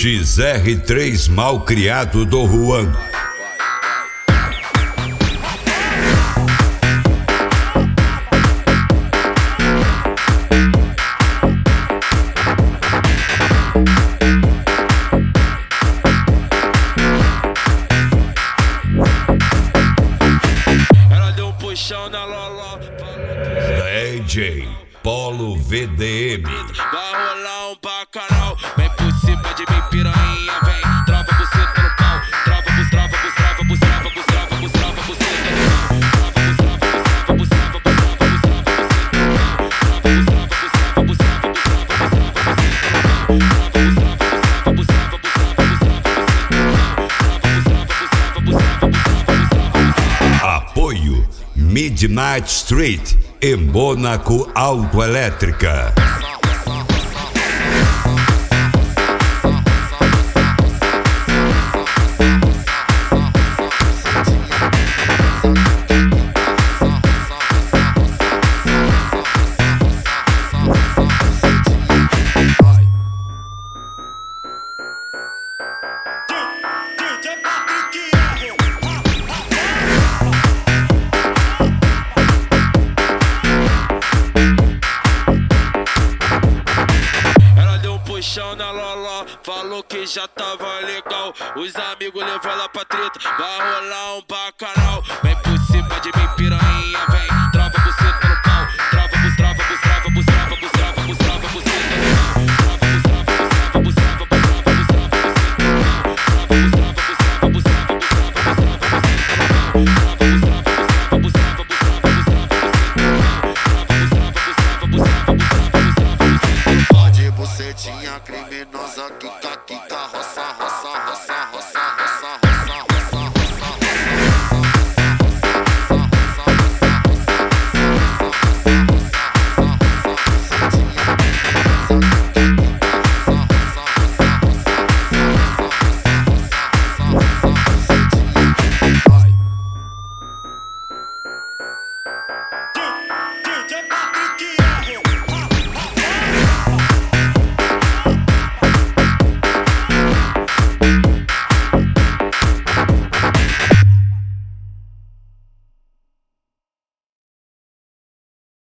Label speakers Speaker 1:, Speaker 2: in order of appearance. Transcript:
Speaker 1: XR3 Malcriado do Juan.
Speaker 2: Ela deu um puxão na Loló.
Speaker 1: DJ Polo VDM.
Speaker 2: Vai rolar um bacanal. Vem por cima de mim, piranha, vem. Trava buceta no pau. Trava buceta no pau. Trava buceta no pau. Trava buceta no pau.
Speaker 1: Apoio Midnight Street e Mônaco Autoelétrica.
Speaker 2: Puxão na Loló, falou que já tava legal. Os amigos levou ela pra treta, vai rolar um bacanal.